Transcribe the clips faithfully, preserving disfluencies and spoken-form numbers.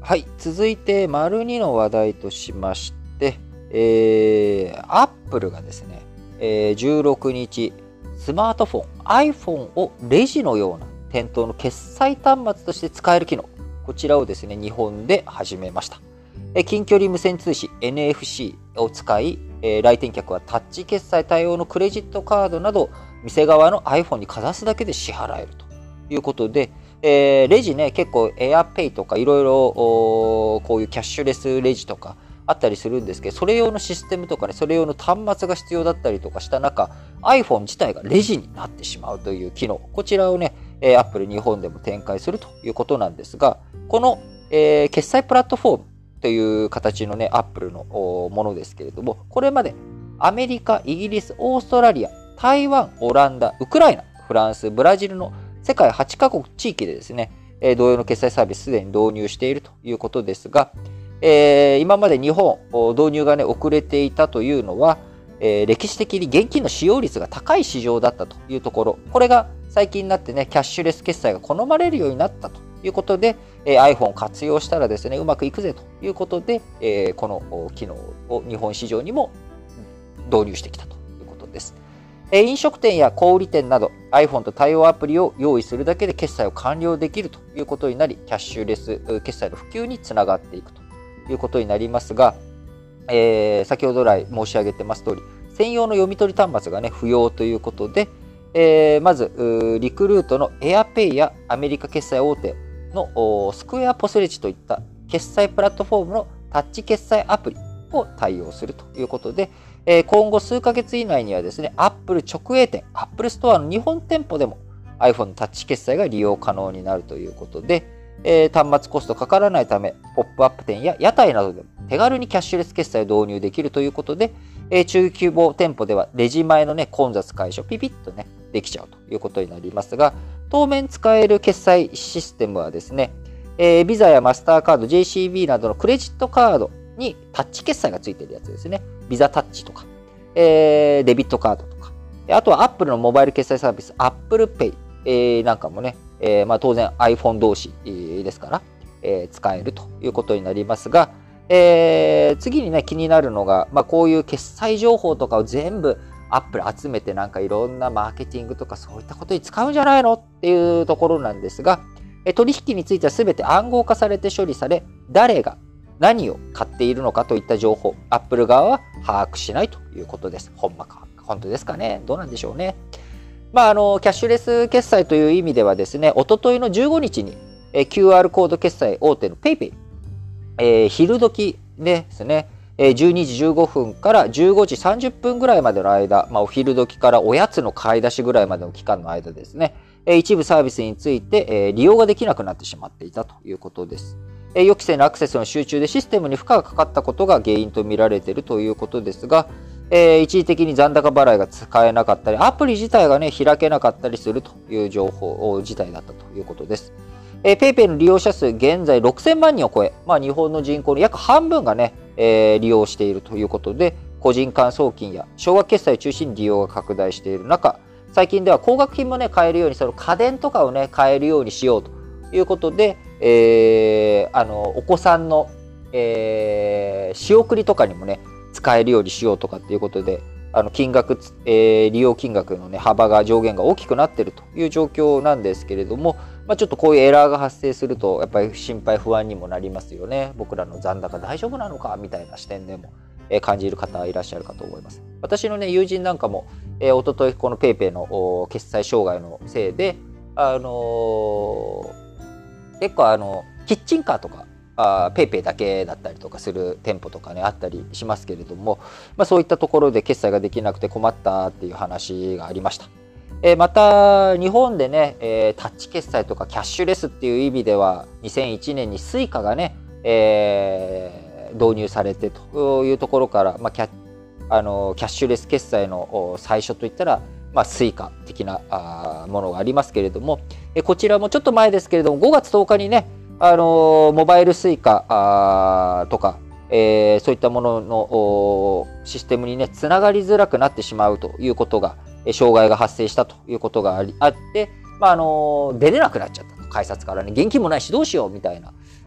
はい、続いて、丸にの話題としまして、えー、アップルがですね、えー、じゅうろくにち、スマートフォン、iPhone をレジのような店頭の決済端末として使える機能、こちらをですね、日本で始めました。えー、近距離無線通信 エヌエフシー を使い、えー、来店客はタッチ決済対応のクレジットカードなど、店側の iPhone にかざすだけで支払えるということで、えー、レジね、結構 AirPay とかいろいろこういうキャッシュレスレジとかあったりするんですけど、それ用のシステムとかね、それ用の端末が必要だったりとかした中、iPhone 自体がレジになってしまうという機能、こちらをね、Apple 日本でも展開するということなんですが、この、えー、決済プラットフォームという形のね、Apple のものですけれども、これまでアメリカ、イギリス、オーストラリア、台湾、オランダ、ウクライナ、フランス、ブラジルの世界はちカ国地域でですね、同様の決済サービスすでに導入しているということですが、えー、今まで日本、導入がね、遅れていたというのは、えー、歴史的に現金の使用率が高い市場だったというところ、これが最近になってね、キャッシュレス決済が好まれるようになったということで、えー、iPhone を活用したらですね、うまくいくぜということで、えー、この機能を日本市場にも導入してきたということです。飲食店や小売店など iPhone と対応アプリを用意するだけで決済を完了できるということになり、キャッシュレス決済の普及につながっていくということになりますが、えー、先ほど来申し上げてます通り、専用の読み取り端末がね、不要ということで、えー、まず、リクルートの AirPay やアメリカ決済大手のスクエアポスレジといった決済プラットフォームのタッチ決済アプリを対応するということで、今後数ヶ月以内にはですね、Apple 直営店、Apple ストアの日本店舗でも iPhone のタッチ決済が利用可能になるということで、えー、端末コストかからないため、ポップアップ店や屋台などでも手軽にキャッシュレス決済を導入できるということで、えー、中規模店舗ではレジ前のね、混雑解消、ピピッとね、できちゃうということになりますが、当面使える決済システムはですね、えー、ビザやマスターカード、ジェイシービー などのクレジットカードにタッチ決済がついているやつですね。ビザタッチとか、えー、デビットカードとか、あとは Apple のモバイル決済サービス Apple Pay、えー、なんかもね、えーまあ、当然 iPhone 同士ですから、えー、使えるということになりますが、えー、次にね、気になるのが、まあ、こういう決済情報とかを全部 Apple 集めてなんかいろんなマーケティングとかそういったことに使うんじゃないのっていうところなんですが、取引については全て暗号化されて処理され、誰が何を買っているのかといった情報、Apple 側は把握しないということです。ほんまか、本当ですかね。どうなんでしょうね。まあ、あの、キャッシュレス決済という意味ではですね、おとといのじゅうごにちに、え キューアール コード決済大手の PayPay、えー、昼時ですね、えー、じゅうにじじゅうごふんからじゅうごじさんじゅっぷんぐらいまでの間、まあ、お昼時からおやつの買い出しぐらいまでの期間の間ですね、えー、一部サービスについて、えー、利用ができなくなってしまっていたということです。えー、予期せぬアクセスの集中でシステムに負荷がかかったことが原因と見られているということですが、えー、一時的に残高払いが使えなかったり、アプリ自体がね、開けなかったりするという情報自体だったということです。えー、PayPay の利用者数、現在ろくせんまんにんを超え、まあ、日本の人口の約半分がね、えー、利用しているということで、個人間送金や少額決済を中心に利用が拡大している中、最近では高額品もね、買えるように、その家電とかをね、買えるようにしようということで、えー、あの、お子さんの、えー、仕送りとかにもね、使えるようにしようとかっていうことで、あの金額、えー、利用金額の、ね、幅が上限が大きくなっているという状況なんですけれども、まあ、ちょっとこういうエラーが発生するとやっぱり心配不安にもなりますよね。僕らの残高大丈夫なのかみたいな視点でも、えー、感じる方いらっしゃるかと思います。私の、ね、友人なんかも、えー、おとといこの PayPay の決済障害のせいで、あのー、結構あのキッチンカーとかあ PayPay だけだったりとかする店舗とかねあったりしますけれども、まあ、そういったところで決済ができなくて困ったっていう話がありました。えー、また日本でね、えー、タッチ決済とかキャッシュレスっていう意味ではにせんいちねんにスイカがね、えー、導入されてというところから、まあ、キャあのキャッシュレス決済の最初といったら、まあ、スイカ的なあものがありますけれども、えー、こちらもちょっと前ですけれどもごがつとおかにねあのモバイルスイカとか、えー、そういったもののシステムにねつながりづらくなってしまうということが障害が発生したということがあって、まあ、あの出れなくなっちゃったと改札からね現金もないしどうしようみたいな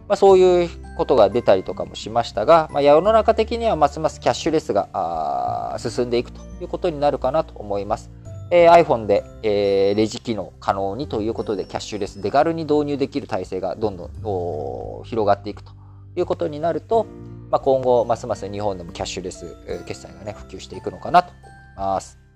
まあ、そういうことが出たりとかもしましたが、まあ、世の中的にはますますキャッシュレスが進んでいくということになるかなと思います。えー、iPhone で、えー、レジ機能可能にということで、キャッシュレス手軽に導入できる体制がどんどん広がっていくということになると、まあ、今後ますます日本でもキャッシュレス決済がね普及していくのかなと思います。